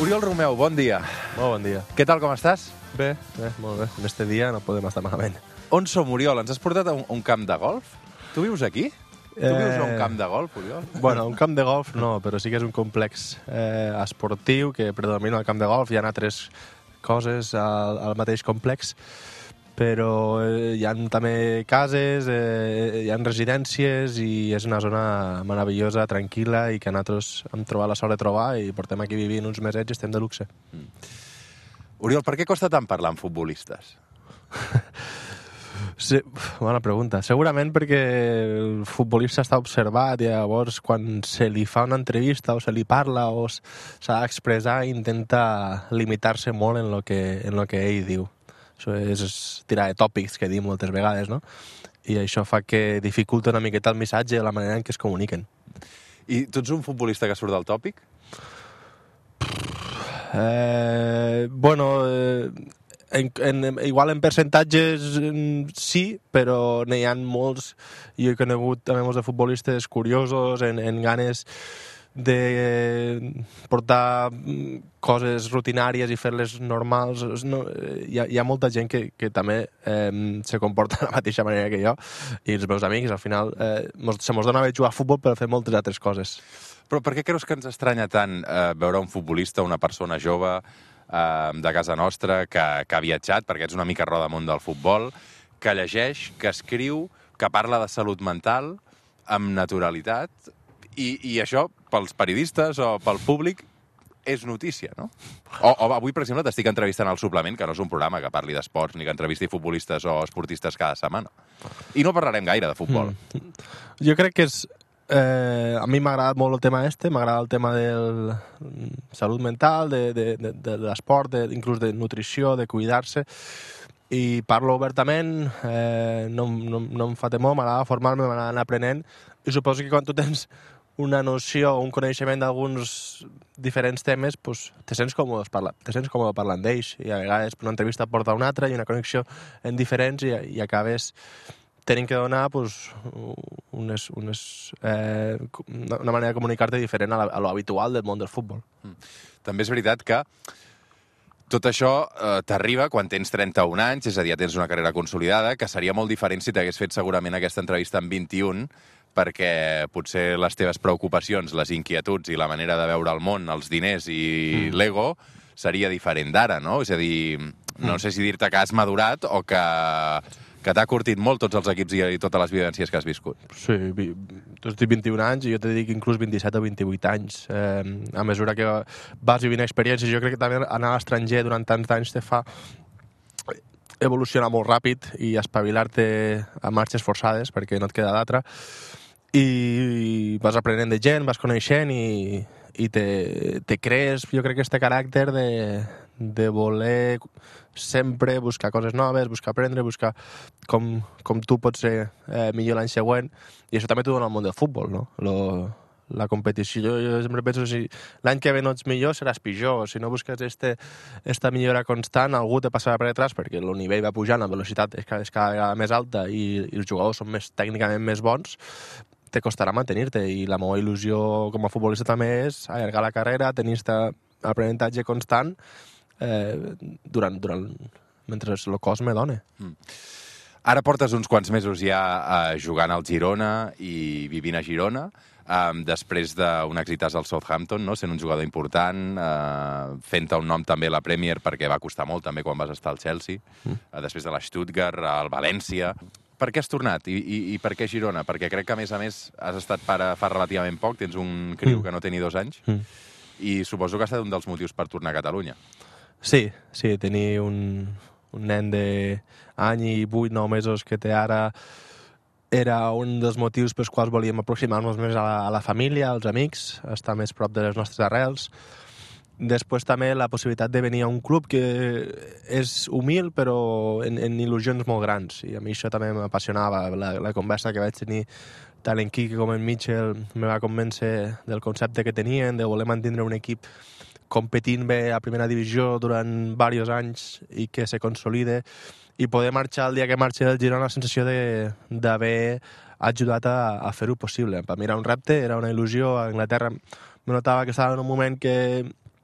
Oriol Romeu, bon dia. Molt bon dia. Què tal, com estàs? Bé, molt bé. En este dia no podem estar malament. On som, Oriol? Ens has portat a un camp de golf? Tu vius aquí? Tu vius a un camp de golf, Oriol? Bueno, un camp de golf no, però sí que és un complex esportiu que predomina el camp de golf. Hi ha altres coses al mateix complex, però hi ha també cases, hi ha residències i és una zona meravellosa, tranquil·la i que nosaltres hem trobat la sort de trobar i portem aquí vivint uns mesets i estem de luxe. Oriol, per què costa tant parlar amb futbolistes? Sí, bona pregunta. Segurament perquè el futbolista està observat i llavors quan se li fa una entrevista o se li parla o s'ha d'expressar intenta limitar-se molt en lo que ell diu. Això és tirar de tòpics que diu moltes vegades, no? I això fa que dificulta una miqueta el missatge i la manera en què es comuniquen. I tu ets un futbolista que surt del tòpic? Igual en percentatges sí, però n'hi ha molts. Jo he conegut també molts de futbolistes curiosos, en ganes de portar coses rutinàries i fer-les normals. No, hi ha molta gent que també se comporta de la mateixa manera que jo i els meus amics, al final se mos dona bé jugar a futbol per fer moltes altres coses. Però per què creus que ens estranya tant veure un futbolista, una persona jove de casa nostra que ha viatjat, perquè ets una mica rodamunt del futbol, que llegeix, que escriu, que parla de salut mental amb naturalitat i això pels periodistes o pel públic és notícia, no? O avui, per exemple, t'estic entrevistant al Suplement, que no és un programa que parli d'esports ni que entrevisti futbolistes o esportistes cada setmana. I no parlarem gaire de futbol. Jo crec que és... a mi m'ha agradat molt el tema m'agrada el tema de salut mental, de l'esport, inclús de nutrició, de cuidar-se, i parlo obertament, no em fa temor, m'agrada formar-me, m'agrada anar aprenent, i suposo que quan tu tens una noció o un coneixement d'alguns diferents temes, pues, te sents còmode parlant d'ells, i a vegades una entrevista porta una altra i una connexió en diferents i acabes tenint que donar pues, una manera de comunicar-te diferent a lo habitual del món del futbol. També és veritat que tot això t'arriba quan tens 31 anys, és a dir, ja tens una carrera consolidada, que seria molt diferent si t'hagués fet segurament aquesta entrevista amb 21, perquè potser les teves preocupacions, les inquietuds i la manera de veure el món, els diners i l'ego, seria diferent d'ara, no? És a dir, no sé si dir-te que has madurat o que t'ha curtit molt tots els equips i totes les vivències que has viscut. Sí, tu estic 21 anys i jo te dic inclús 27 o 28 anys. A mesura que vas vivint experiències, jo crec que també anar a l'estranger durant tants anys te fa evolucionar molt ràpid i espavilar-te a marxes forçades perquè no et queda d'altra. I vas aprenent de gent, vas coneixent i te crees, jo crec que este caràcter de voler sempre buscar coses noves, buscar aprendre, buscar com tu pots ser millor l'any següent, i això també t'ho dona el món del futbol, no? La competició, jo sempre penso si l'any que ve no ets millor seràs pitjor, si no busques esta millora constant algú te passarà per detrás perquè el nivell va pujant, la velocitat és cada vegada més alta i els jugadors són tècnicament més bons, te costarà mantenir-te, i la meva il·lusió com a futbolista també és allargar la carrera, tenir aquest aprenentatge constant mentre el cos me dona. Ara portes uns quants mesos ja jugant al Girona i vivint a Girona, després d'un exitàs al Southampton, no? Sent un jugador important, fent-te un nom també a la Premier perquè va costar molt també quan vas estar al Chelsea, després de la Stuttgart, al València. Per què has tornat i per què Girona? Perquè crec que, a més, has estat pare fa relativament poc, tens un criu que no té ni 2 anys, i suposo que ha estat un dels motius per tornar a Catalunya. Sí, tenir un nen d'any i 8-9 mesos que té ara era un dels motius pels quals volíem aproximar-nos més a la família, als amics, estar més prop de les nostres arrels. Després també la possibilitat de venir a un club que és humil però en il·lusions molt grans, i a mi això també m'apassionava. La conversa que vaig tenir tant en Quique com en Mitchell me va convèncer del concepte que tenien, de voler mantenir un equip competint bé a primera divisió durant diversos anys i que se consolide, i poder marxar el dia que marxi del Girona la sensació d'haver ajudat a fer-ho possible. Per mi era un repte, era una il·lusió. A Anglaterra me notava que estava en un moment que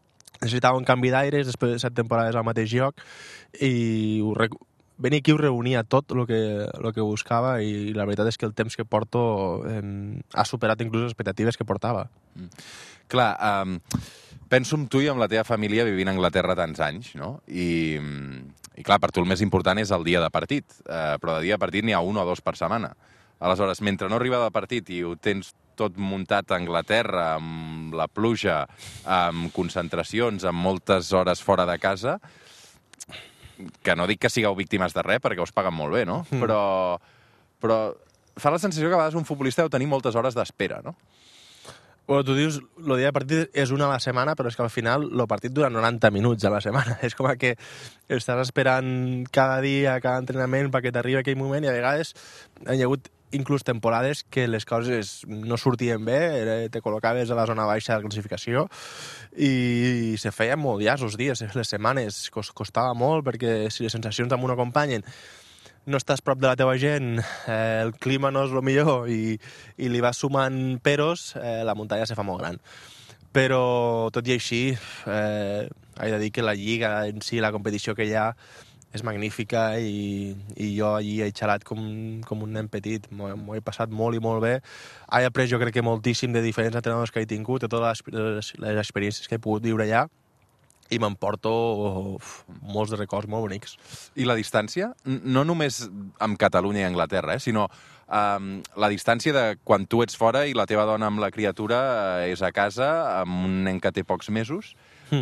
necessitava un canvi d'aires després de 7 temporades al mateix lloc i venir aquí ho reunia tot el que buscava i la veritat és que el temps que porto ha superat inclús les expectatives que portava. Clar, penso en tu i amb la teva família vivint a Anglaterra tants anys, no? I clar, per tu el més important és el dia de partit, però de dia de partit n'hi ha 1 o 2 per setmana. Aleshores, mentre no arriba de partit i ho tens tot muntat a Anglaterra, amb la pluja, amb concentracions, amb moltes hores fora de casa, que no dic que sigueu víctimes de res, perquè us paguen molt bé, no? Però fa la sensació que a vegades un futbolista deu tenir moltes hores d'espera, no? Bueno, tu dius, el dia de partit és una a la setmana, però és que al final el partit dura 90 minuts a la setmana. És com que estàs esperant cada dia, cada entrenament perquè t'arribi aquell moment i a vegades hi ha hagut inclús temporades que les coses no sortien bé, te col·locaves a la zona baixa de la classificació i se feien molt llargs els dies, les setmanes, costava molt perquè si les sensacions amb un acompanyen, no estàs prop de la teva gent, el clima no és el millor i li vas sumant peros, la muntanya se fa molt gran. Però, tot i així, he de dir que la lliga en si, la competició que hi ha, és magnífica i jo allí he xalat com un nen petit. M'ho he passat molt i molt bé. He après, jo crec que moltíssim de diferents entrenadors que he tingut, de totes les experiències que he pogut viure allà, i m'emporto molts de records molt bonics. I la distància, no només amb Catalunya i Anglaterra, sinó la distància de quan tu ets fora i la teva dona amb la criatura és a casa, amb un nen que té pocs mesos,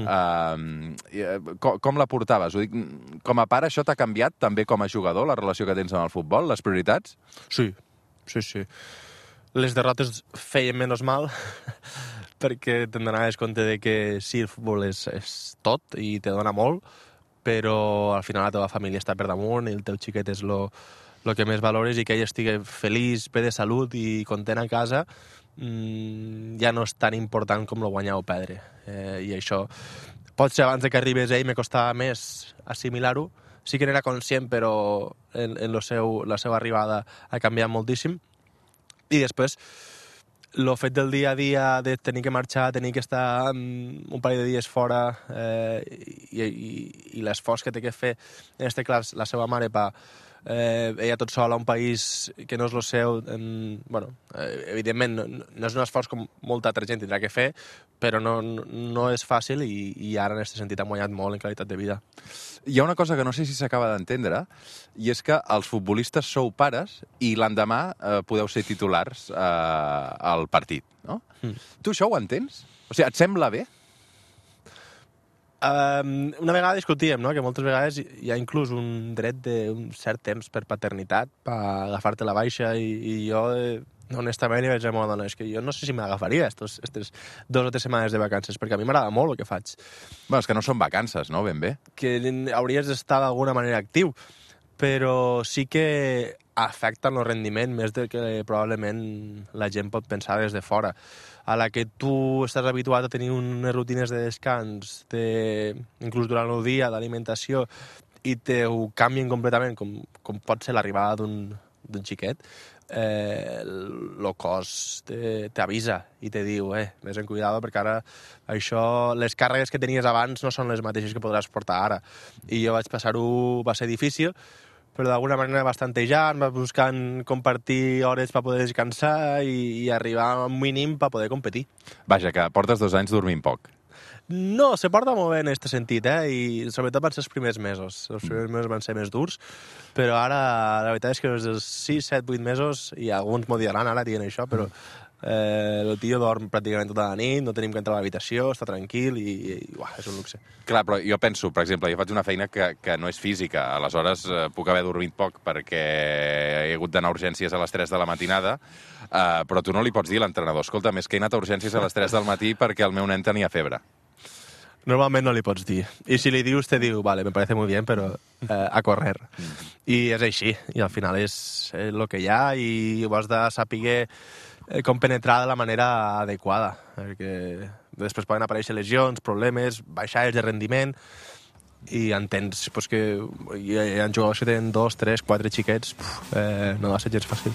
com la portaves? Ho dic, com a pare, això t'ha canviat també com a jugador, la relació que tens amb el futbol, les prioritats? Sí. Les derrotes feien menys mal perquè te'n donaves compte de que sí, el futbol és tot i te dona molt, però al final la teva família està per damunt i el teu xiquet és lo que més valores i que ell estigui feliç, bé de salut i content a casa ja no és tan important com lo guanyar o perdre. I això, potser abans que arribés ell me costava més assimilar-ho. Sí que n'era conscient, però la seva arribada ha canviat moltíssim. I després, el fet del dia a dia, de tenir que marxar, tenir que estar un parell de dies fora i l'esforç que té que fer, en aquest cas, la seva mare, ella tot sola a un país que no és el seu, evidentment no és un esforç com molta altra gent tindrà que fer, però no és fàcil i ara en aquest sentit ha guanyat molt en qualitat de vida. Hi ha una cosa que no sé si s'acaba d'entendre, i és que els futbolistes sou pares i l'endemà podeu ser titulars al partit, no? Tu això ho entens? O sigui, et sembla bé? Una vegada discutíem, no?, que moltes vegades hi ha inclús un dret d'un cert temps per paternitat, per agafar-te la baixa, i jo, honestament, vaig dir a la meva dona, és que jo no sé si m'agafaria aquestes 2 o 3 setmanes de vacances, perquè a mi m'agrada molt el que faig. Bé, és que no són vacances, no?, ben bé. Que hauries d'estar d'alguna manera actiu, però sí que afecten el rendiment més del que probablement la gent pot pensar des de fora. A la que tu estàs habituat a tenir unes rutines de descans, inclús durant el dia, d'alimentació, i ho canvien completament, com pot ser l'arribada d'un xiquet, el cos t'avisa i te diu, vés en cuidado, perquè ara les càrregues que tenies abans no són les mateixes que podràs portar ara. I jo vaig passar-ho, va ser difícil, però d'alguna manera vas tantejant, vas buscant compartir hores per poder descansar i arribar a un mínim per poder competir. Vaja, que portes 2 anys dormint poc. No, se porta molt bé en aquest sentit, i sobretot van ser els primers mesos. Els primers mesos van ser més durs, però ara la veritat és que dels 6, 7, 8 mesos, i alguns m'ho diran ara dient això, però el tio dorm pràcticament tota la nit, no tenim que entrar a l'habitació, està tranquil i és un luxe. Clar, però jo penso, per exemple, jo faig una feina que no és física, aleshores puc haver dormit poc perquè he hagut d'anar a urgències a les 3 de la matinada, però tu no li pots dir a l'entrenador, escolta, més que he anat a urgències a les 3 del matí perquè el meu nen tenia febre. Normalment no li pots dir. I si li dius, te diu, vale, me parece muy bien, però a correr. I és així, i al final és el que hi ha, i ho has de saber com penetrar de la manera adequada, perquè després poden aparèixer lesions, problemes, baixades de rendiment, i entens que hi ha jugadors que tenen 2, 3, 4 xiquets, no va ser gens fàcil.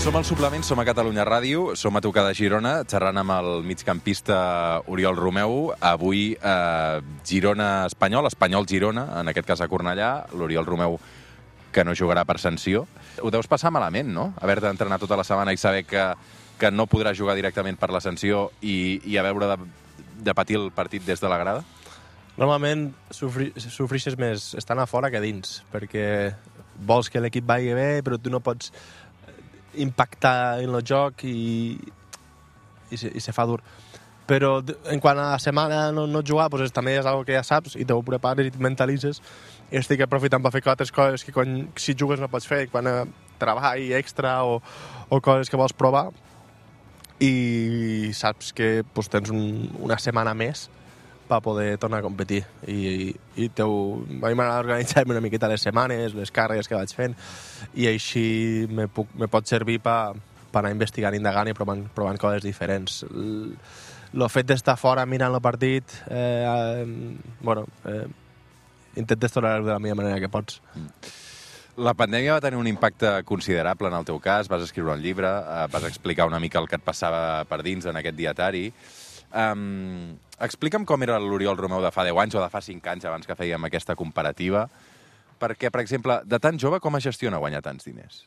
Som al Suplement, som a Catalunya Ràdio, som a tocar de Girona, xerrant amb el migcampista Oriol Romeu. Avui Girona-Espanyol, Espanyol-Girona, en aquest cas a Cornellà, l'Oriol Romeu que no jugarà per sanció. Ho deus passar malament, no? Haver d'entrenar tota la setmana i saber que no podrà jugar directament per la sanció i haver de patir el partit des de la grada? Normalment sofreixes més estant a fora que dins, perquè vols que l'equip vagi bé, però tu no pots impactar en el joc i se fa dur. Però en quant a la setmana no jugar, doncs també és una que ja saps i te ho prepares i et mentalitzes i estic aprofitant per fer altres coses que si jugues no pots fer, quan treball extra o coses que vols provar, i saps que doncs, tens una setmana més per poder tornar a competir. I a mi m'agrada organitzar-me una miqueta les setmanes, les càrregues que vaig fent, i així me pot servir per anar investigant, indagant i provant coses diferents. El fet d'estar fora mirant el partit, intentes tolerar-ho de la millor manera que pots. La pandèmia va tenir un impacte considerable en el teu cas, vas escriure un llibre, vas explicar una mica el que et passava per dins en aquest dietari. Explica'm com era l'Oriol Romeu de fa 10 anys o de fa 5 anys abans que fèiem aquesta comparativa, perquè, per exemple, de tan jove com es gestiona guanyar tants diners?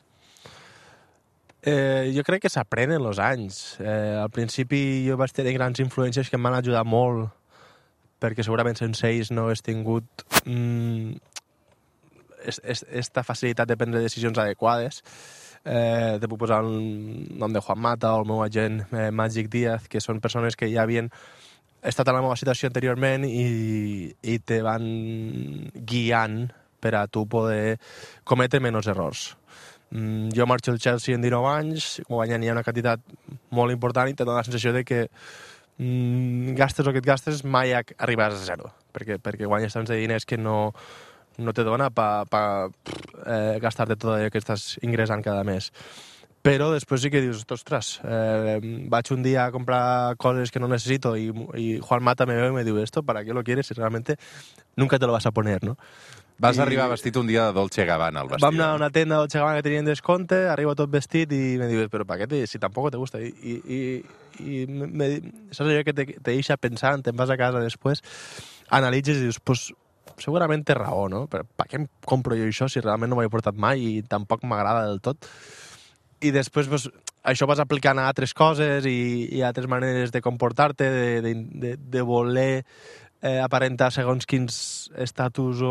Jo crec que s'aprenen els anys. Al principi jo vaig tenir grans influències que em van ajudar molt, perquè segurament sense ells no hagués tingut esta facilitat de prendre decisions adequades. Te puc posar el nom de Juan Mata o el meu agent Màgic Díaz, que són persones que ja havien estat en la meva situació anteriorment i te van guiant per a tu poder cometre menys errors. Jo marxo al Chelsea en 19 anys, guanyant ja una quantitat molt important i te dona la sensació de que gastes el que et gastes mai arribaràs a zero, perquè guanyes tants de diners que no te dona per gastar-te tot allò que estàs ingressant cada mes. Però després sí que dius, ostres, vaig un dia a comprar coses que no necesito y Juan Mata me veu y me diu, ¿esto para qué lo quieres si realmente nunca te lo vas a poner, no? Vas arribar vestit un dia de Dolce Gabbana, el vestit. Vam anar a una tenda de Dolce Gabbana que tenien descompte, arribo tot vestit i me dius, però ¿para qué si tampoco te gusta? I saps allò que te deixa pensant, te'n vas a casa després, analitzes i dius, pues segurament té raó, no? Per què em compro jo això si realment no m'ho he portat mai i tampoc m'agrada del tot? I després pues, això vas aplicant a altres coses i a altres maneres de comportar-te, de voler aparentar segons quins estatus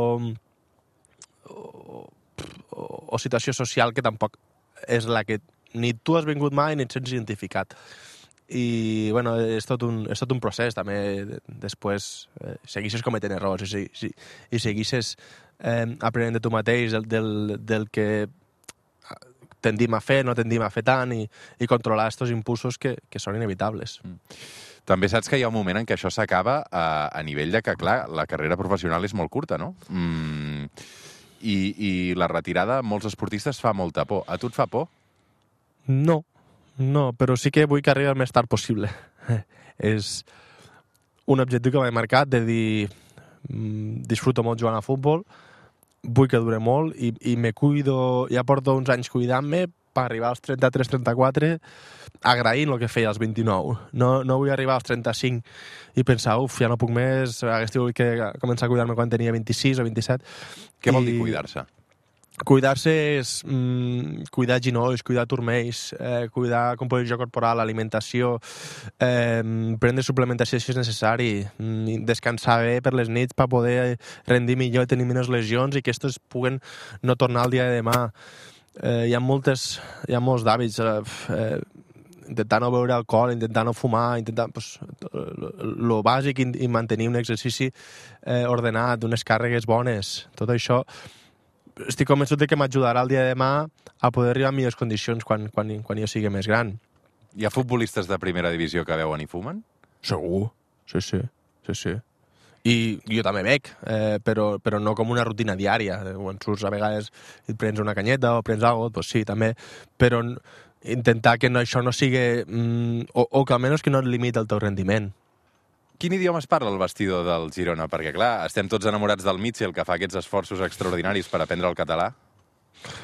o situació social que tampoc és la que ni tu has vingut mai ni et sents identificat. I bueno, és tot un procés també. Després segueixes cometent errors i segueixes aprenent de tu mateix del que tendim a fer, no tendim a fer tant i controlar aquests impulsos que són inevitables. També saps que hi ha un moment en què això s'acaba a nivell de que, clar, la carrera professional és molt curta, no? I la retirada a molts esportistes fa molta por. A tu et fa por? No, però sí que vull que arribi el més tard possible. És un objectiu que m'he marcat de dir disfruto molt jugant a futbol, vull que dure molt i me cuido, ja porto uns anys cuidant-me per arribar als 33-34 agraint el que feia als 29. No vull arribar als 35 i pensar, ja no puc més, hagués tingut que començar a cuidar-me quan tenia 26 o 27. Què vol dir cuidar-se? Cuidar-se és cuidar ginolls, cuidar turmells, cuidar composició corporal, alimentació, prendre suplementació si és necessari, descansar bé per les nits per poder rendir millor i tenir menys lesions i que aquests puguen no tornar el dia de demà. Hi ha molts d'hàbits, intentar no beure alcohol, intentar no fumar, intentar lo bàsic i mantenir un exercici ordenat, unes càrregues bones, tot això. Estic convençut que m'ajudarà el dia de demà a poder arribar a millors condicions quan jo sigui més gran. Hi ha futbolistes de primera divisió que beuen i fumen? Segur, sí. I jo també bec, però no com una rutina diària. Quan surts a vegades et prens una canyeta o prens alguna cosa, doncs sí, també. Però intentar que això no sigui... o que almenys que no et limiti el teu rendiment. Quin idioma es parla al vestidor del Girona? Perquè, clar, estem tots enamorats del Mitchell, que fa aquests esforços extraordinaris per aprendre el català.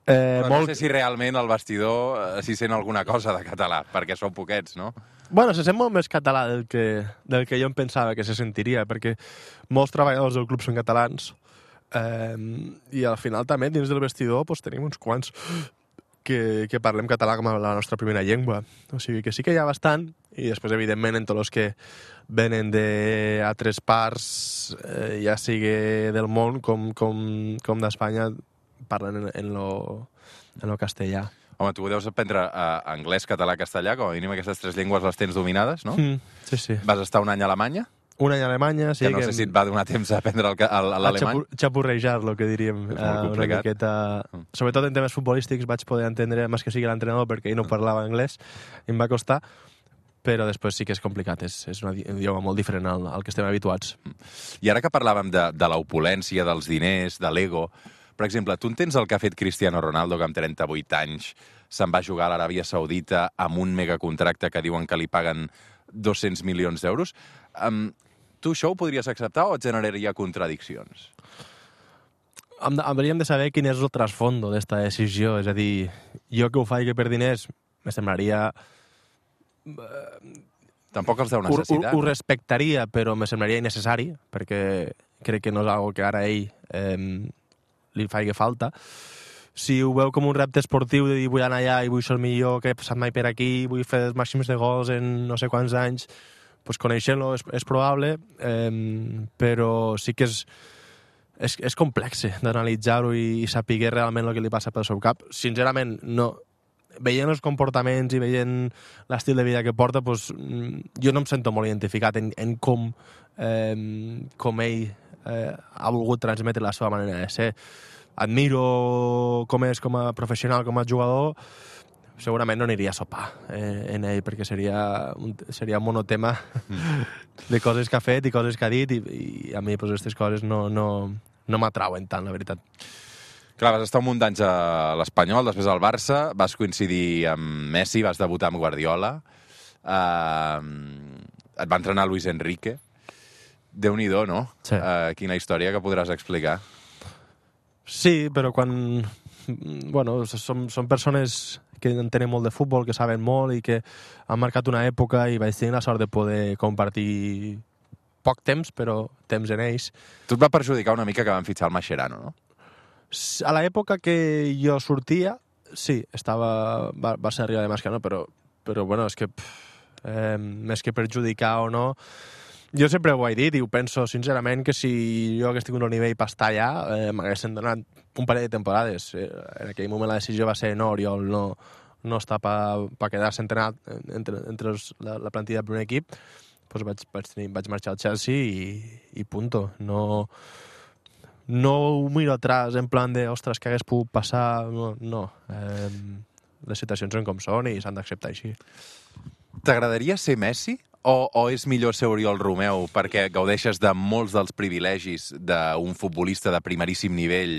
Però no sé si realment el vestidor s'hi sent alguna cosa de català, perquè són poquets, no? Bueno, se sent molt més català del que jo em pensava que se sentiria, perquè molts treballadors del club són catalans i al final també dins del vestidor pues, tenim uns quants que parlem català com a la nostra primera llengua. O sigui que sí que hi ha bastant, i després, evidentment, en tots els que venen d'altres parts, ja sigui del món com d'Espanya, parlen en lo castellà. Home, tu deus aprendre anglès, català, castellà, com a mínim aquestes 3 llengües les tens dominades, no? Sí, sí. Vas estar un any a Alemanya? Un any a Alemanya, sí. Que no sé si et va donar temps a aprendre l'alemany. A xapurrejar, el que diríem. És molt complicat. Una miqueta... Sobretot en temes futbolístics vaig poder entendre més que sigui l'entrenador perquè ell no parlava anglès i em va costar, però després sí que és complicat, és un idioma molt diferent al que estem habituats. I ara que parlàvem de l'opulència, dels diners, de l'ego, per exemple, tu entens el que ha fet Cristiano Ronaldo, que amb 38 anys se'n va jugar a l'Aràbia Saudita amb un megacontracte que diuen que li paguen 200 milions d'euros? Tu això ho podries acceptar o et generaria contradiccions? Hauríem de saber quin és el trasfondo d'esta decisió. És a dir, jo que ho faig per diners, me semblaria... Tampoc els deu necessitar. Ho respectaria, però me semblaria innecessari, perquè crec que no és algo que ara a ell li faci falta. Si ho veu com un repte esportiu de dir vull anar allà i vull ser el millor que he passat mai per aquí, vull fer els màxims de gols en no sé quants anys, pues coneixent-lo és probable, però sí que és complex d'analitzar-ho i saber realment el que li passa pel seu cap. Sincerament, no. Veient els comportaments i veient l'estil de vida que porta, pues, jo no em sento molt identificat en com ell ha volgut transmetre la seva manera de ser. Admiro com és com a professional, com a jugador. Segurament no aniria a sopar en ell, perquè seria un monotema de coses que ha fet i coses que ha dit, i a mi pues, aquestes coses no m'atrauen tant, la veritat. Clar, vas estar un munt d'anys a l'Espanyol, després al Barça, vas coincidir amb Messi, vas debutar amb Guardiola, et va entrenar Luis Enrique. Déu-n'hi-do, no? Sí. Quina història que podràs explicar. Sí, però quan... Bueno, són persones que entenen molt de futbol, que saben molt i que han marcat una època, i vaig tenir la sort de poder compartir poc temps, però temps en ells. Tu et va perjudicar una mica que van fitxar el Mascherano, no? A l'època que jo sortia, sí, va ser arribar de Mascherano, però bueno, és que més que perjudicar o no, jo sempre ho he dit i ho penso sincerament, que si jo hagués tingut un nivell per estar allà, m'haguessin donat un parell de temporades. En aquell moment la decisió va ser no, Oriol, no està per quedar-se entrenat entre la plantilla del primer equip. Pues vaig marxar al Chelsea i punto. No ho miro atrás en plan de, ostres, que hagués pogut passar. No. Les situacions són com són i s'han d'acceptar així. T'agradaria ser Messi? O és millor ser Oriol Romeu perquè gaudeixes de molts dels privilegis d'un futbolista de primeríssim nivell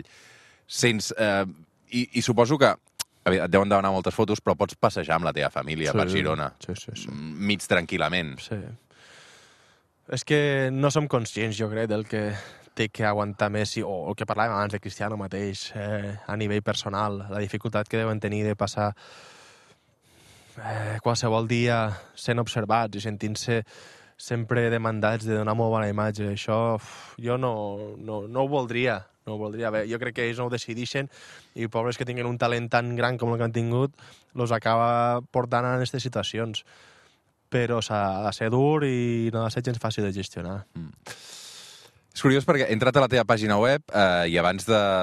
i suposo que et deuen demanar moltes fotos, però pots passejar amb la teva família per Girona. Sí. Mig tranquil·lament. Sí. És que no som conscients, jo crec, del que té que aguantar Messi, o el que parlàvem abans de Cristiano mateix, a nivell personal, la dificultat que deuen tenir de passar qualsevol dia sent observats i sentint-se sempre demandats de donar molt bona imatge. Això jo no ho voldria. No ho voldria. Bé, jo crec que ells no ho decideixen i pobres que tinguin un talent tan gran com el que han tingut els acaba portant a aquestes situacions. Però s'ha de ser dur i no ha de ser gens fàcil de gestionar. És curiós perquè he entrat a la teva pàgina web i abans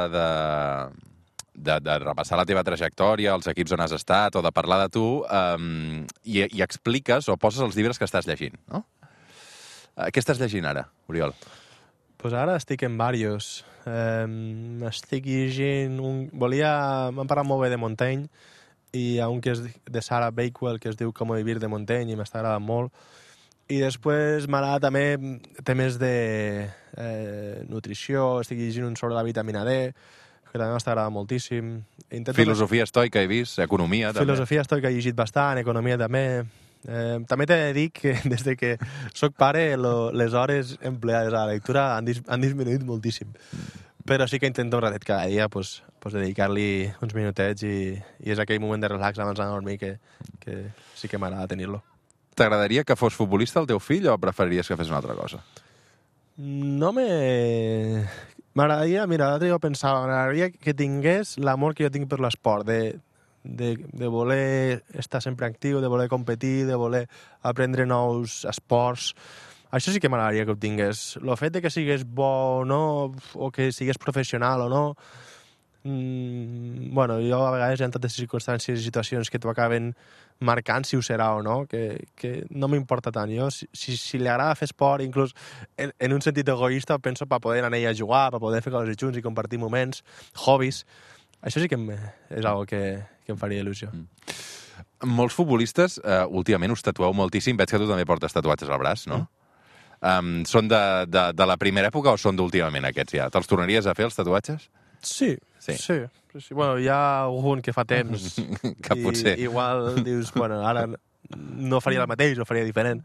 de repassar la teva trajectòria, els equips on has estat, o de parlar de tu, i expliques o poses els llibres que estàs llegint, no? Què estàs llegint ara, Oriol? Pues ara estic en varios. Estic llegint... M'han parlat molt bé de Montaigne, i hi ha un que és de Sarah Bakewell que es diu Cómo vivir de Montaigne i m'està agradant molt. I després m'agrada també temes de nutrició, estic llegint un sobre la vitamina D, que també m'està agradant moltíssim. Filosofia estoica he vist, economia també. Filosofia estoica he llegit bastant, economia també. També t'he de dir que des de que soc pare les hores empleades a la lectura han disminuït moltíssim. Però sí que intento un ratet cada dia pues, dedicar-li uns minutets i és aquell moment de relax abans d'anar a dormir que sí que m'agrada tenir-lo. T'agradaria que fos futbolista el teu fill o preferiries que fes una altra cosa? No m'agradaria, mira, l'altre dia ho pensava, m'agradaria que tingués l'amor que jo tinc per l'esport, de voler estar sempre actiu, de voler competir, de voler aprendre nous esports. Això sí que m'agradaria que ho tingués. El fet de que sigués bo o no, o que sigués professional o no, bueno, jo a vegades hi ha tantes circumstàncies i situacions que t'ho acaben marcant si ho serà o no, que no m'importa tant. Jo, si li agrada fer esport, inclús en un sentit egoista, penso per poder anar a jugar, per poder fer coses junts i compartir moments, hobbies. Això sí que és algo que em faria il·lusió. Molts futbolistes, últimament us tatueu moltíssim. Veig que tu també portes tatuatges al braç, no? Són de la primera època o són d'últimament aquests ja? Te'ls tornaries a fer, els tatuatges? Sí. Bueno, hi ha algun que fa temps que potser... igual dius, bueno, ara no faria el mateix, ho faria diferent.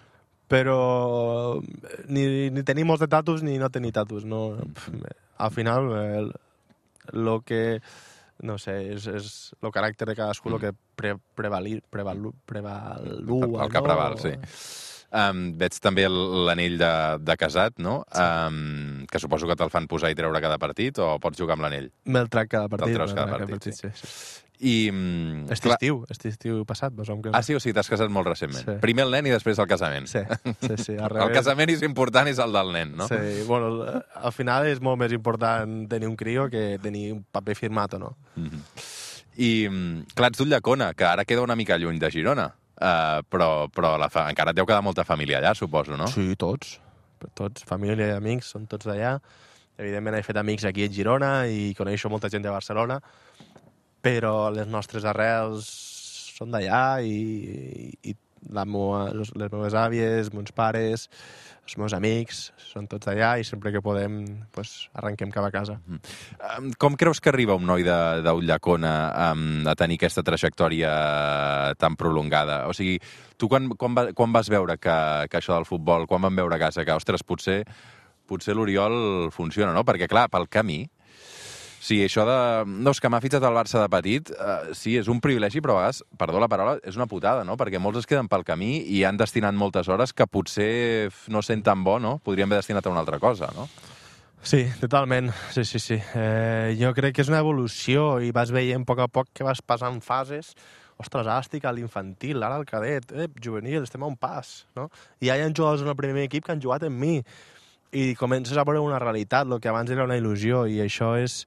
Però ni tenir molts de tatus ni no tenir tatus. No. Al final, el que... No sé, és el caràcter de cadascú el que prevalua. El que preval, sí. Veig també l'anell de casat, no? Que suposo que te'l fan posar i treure cada partit, o pots jugar amb l'anell? Me'l trec cada partit. Te'l treus cada partit, sí. I... Estiu passat. Ah, sí? O sigui, t'has casat molt recentment. Sí. Primer el nen i després el casament. Sí. El casament és important, és el del nen, no? Sí, bueno, al final és molt més important tenir un crio que tenir un paper firmat o no. I, clar, ets d'Ulldecona, que ara queda una mica lluny de Girona. Però encara et deu quedar molta família allà, suposo, no? Sí, tots. Família i amics, són tots d'allà. Evidentment he fet amics aquí a Girona i coneixo molta gent de Barcelona, però les nostres arrels són d'allà i les meves àvies, meus pares, els meus amics, són tots d'allà i sempre que podem arrenquem cap a casa. Com creus que arriba un noi d'Ulldecona a tenir aquesta trajectòria tan prolongada? O sigui, tu quan vas veure que això del futbol, quan vam veure a casa que, ostres, potser l'Oriol funciona, no? Perquè, clar, pel camí, sí, això de... No, és que m'ha fitxat el Barça de petit, sí, és un privilegi, però a vegades, perdó la paraula, és una putada, no? Perquè molts es queden pel camí i han destinat moltes hores que potser no sent tan bo, no? Podríem haver destinat a una altra cosa, no? Sí, totalment. Sí. Jo crec que és una evolució i vas veient a poc que vas passant fases. Ostres, ara estic a l'infantil, ara al cadet, juvenil, estem a un pas, no? I ja hi ha jugadors en el primer equip que han jugat amb mi i comences a veure una realitat, el que abans era una il·lusió, i això és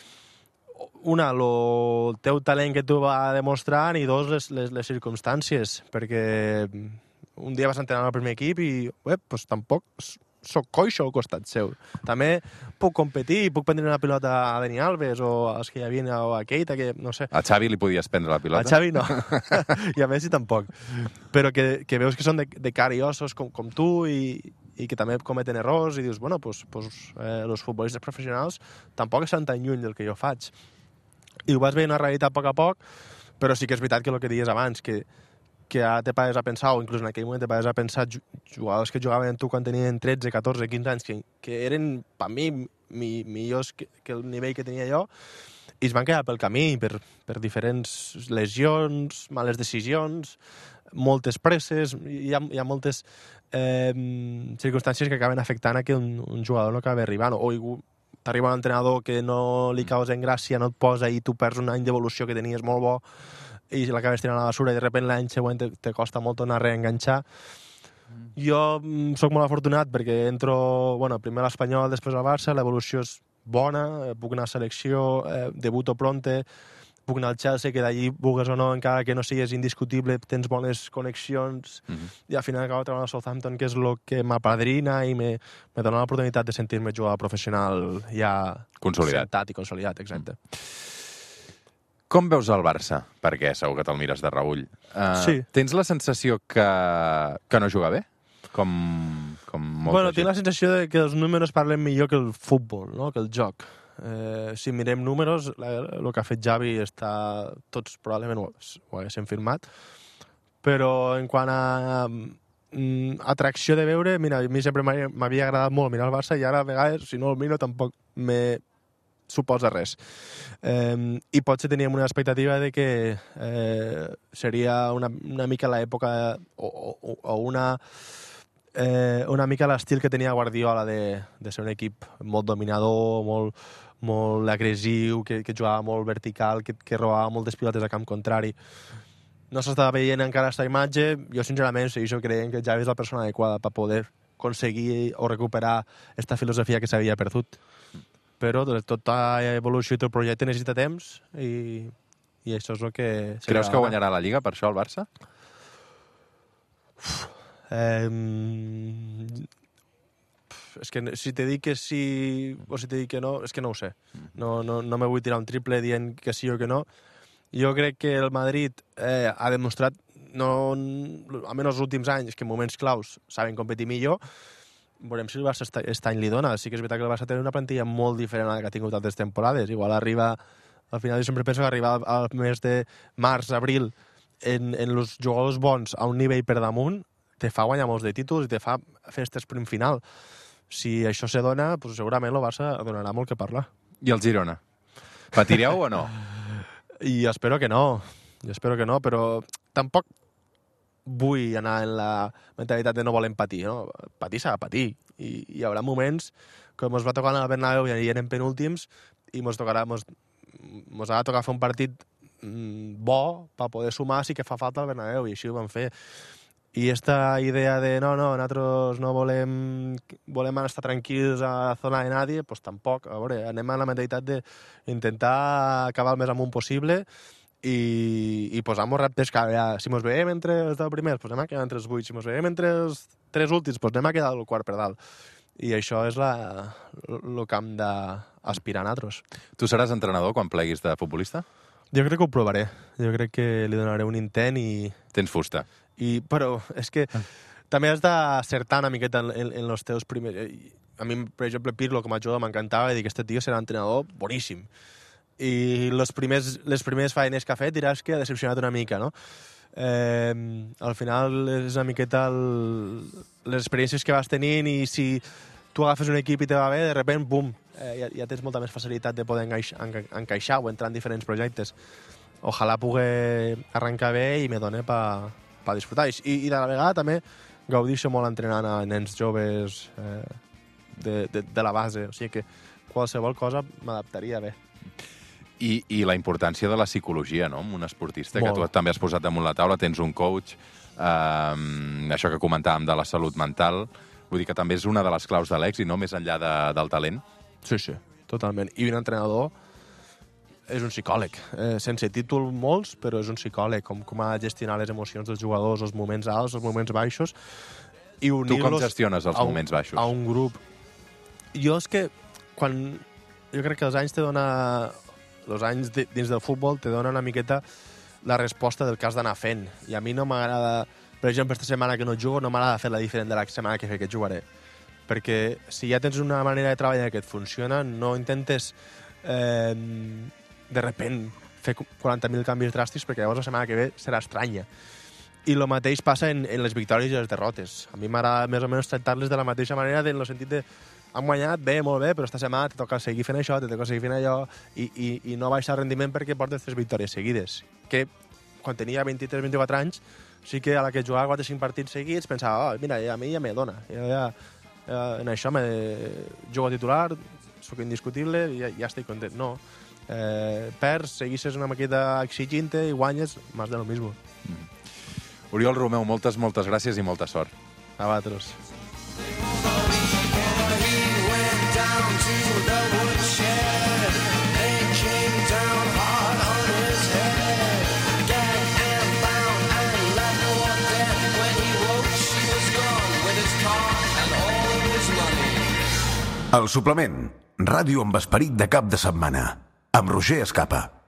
el teu talent que tu va demostrant i dos, les circumstàncies, perquè un dia vas entrenar al primer equip i tampoc soc coixo al costat seu. També puc competir, puc prendre una pilota a Dani Alves o als que hi havia o a Keita, que no sé. A Xavi li podies prendre la pilota? A Xavi no, i a Messi tampoc. Però que veus que són de cara i ossos com tu i que també cometen errors i dius, bueno, els futbolistes professionals tampoc estan tan lluny del que jo faig. I ho vas veient una realitat a poc, però sí que és veritat que el que deies abans, que ara te pares a pensar, o inclús en aquell moment te pares a pensar jugadors que jugaven amb tu quan tenien 13, 14, 15 anys, que eren, per mi, millors que el nivell que tenia jo, i es van quedar pel camí per diferents lesions, males decisions, moltes presses, hi ha moltes circumstàncies que acaben afectant a que un jugador no acabi arribant, o t'arriba un entrenador que no li causa en gràcia, no et posa i tu perds un any d'evolució que tenies molt bo i l'acabes tirant a la basura i de sobte l'any següent te costa molt tornar a reenganxar. Jo sóc molt afortunat perquè entro, primer a l'Espanyol, després al Barça, l'evolució és bona, puc anar a selecció, debuto pronte, puc anar al Chelsea, que d'allí, vulgues o no, encara que no sigues indiscutible, tens bones connexions, i al final acabo treballant al Southampton, que és el que m'apadrina i me dona l'oportunitat de sentir-me jugador professional ja sentat i consolidat, exacte. Com veus el Barça? Perquè segur que te'l mires de reüll. Sí. Tens la sensació que no juga bé? Com molta gent. Tinc la sensació de que els números parlen millor que el futbol, no? Que el joc. Si mirem números, el que ha fet Xavi tots probablement ho haguéssim firmat, però en quant a atracció de veure, mira, a mi sempre m'havia agradat molt mirar el Barça i ara a vegades, si no el miro, tampoc me suposa res. I potser teníem una expectativa de que seria una mica l'època o una mica l'estil que tenia Guardiola de ser un equip molt dominador, molt agressiu, que jugava molt vertical, que robava moltes pilotes a camp contrari. No s'estava veient encara aquesta imatge. Jo, sincerament, segueixo creient que Xavi és la persona adequada per poder aconseguir o recuperar aquesta filosofia que s'havia perdut. Però tota evolució i tot projecte necessita temps i això és el que... Creus que guanyarà la Lliga per això el Barça? És que si te dic que sí o si te dic que no, és que no ho sé. No me vull tirar un triple dient que sí o que no. Jo crec que el Madrid ha demostrat, almenys els últims anys, que en moments claus saben competir millor. Veurem si el Barça aquest any li dona. Sí que és veritat que el Barça té una plantilla molt diferent a la que ha tingut altres temporades. Igual arriba, al final jo sempre penso que arriba al mes de març, abril, en els jugadors bons a un nivell per damunt, te fa guanyar molts de títols i te fa fer este sprint final. Si això se dona, pues segurament el Barça donarà molt que parlar. I el Girona? Patireu o no? I espero que no, però tampoc vull anar en la mentalitat de no volem patir, no? Patir s'ha de patir. I hi haurà moments que ens va tocar anar al Bernabéu i eren penúltims i ens ha de tocar fer un partit bo per poder sumar si que fa falta al Bernabéu, i així ho vam fer. I aquesta idea de nosaltres no volem estar tranquils a la zona de nadie, doncs tampoc. A veure, anem a la mentalitat d'intentar acabar el més amunt possible i posar-nos reptes que si ens veiem entre els 10 primers, doncs anem a quedar entre els 8. Si ens veiem entre els 3 últims, doncs anem a quedar el quart per dalt. I això és el camp d'aspirar a nosaltres. Tu seràs entrenador quan pleguis de futbolista? Jo crec que ho provaré. Jo crec que li donaré un intent i... Tens fusta. Però és que també has d'acertar una miqueta en els teus primers... A mi, per exemple, Pirlo, com a jugador, m'encantava i dir que aquest tio serà entrenador boníssim. I les primeres feines que ha fet diràs que ha decepcionat una mica, no? Al final és una miqueta les experiències que vas tenint, i si tu agafes un equip i te va bé, de sobte, bum, ja tens molta més facilitat de poder encaixar o entrar en diferents projectes. Ojalà pugui arrencar bé i me doni per disfrutar. I de la vegada també gaudixo molt entrenant a nens joves de la base, o sigui que qualsevol cosa m'adaptaria bé. I la importància de la psicologia, no?, amb un esportista, molt. Que tu també has posat damunt la taula, tens un coach, això que comentàvem de la salut mental, vull dir que també és una de les claus de l'èxit, no?, més enllà del talent. Sí, totalment. I un entrenador és un psicòleg, sense títol molts, però és un psicòleg, com ha de gestionar les emocions dels jugadors, els moments alts, els moments baixos, i unir-los... Tu com gestiones els moments baixos? A un grup. Jo és que jo crec que els anys dins del futbol te donen una miqueta la resposta del que has d'anar fent. I a mi no m'agrada, per exemple, aquesta setmana que no jugo, no m'agrada fer-la diferent de la setmana que jugaré. Perquè si ja tens una manera de treballar que et funciona, no intentes de repent fer 40.000 canvis dràstics, perquè llavors la setmana que ve serà estranya. I el mateix passa en les victòries i les derrotes. A mi m'agrada més o menys tractar-les de la mateixa manera, en el sentit de han guanyat, bé, molt bé, però esta setmana te toca seguir fent això, te toca seguir fent allò, i no baixar el rendiment perquè portes 3 victòries seguides. Que quan tenia 23-24 anys, sí que a la que jugava 4-5 partits seguits pensava, mira, a mi ja me dona. En això jugo titular, soc indiscutible, i ja estic content. No. Perds, seguisses una maqueta exigint-te i guanyes, más de lo mismo. Oriol Romeu, moltes gràcies i molta sort. A vosaltres. El suplement, ràdio amb esperit de cap de setmana, amb Roger Escapa.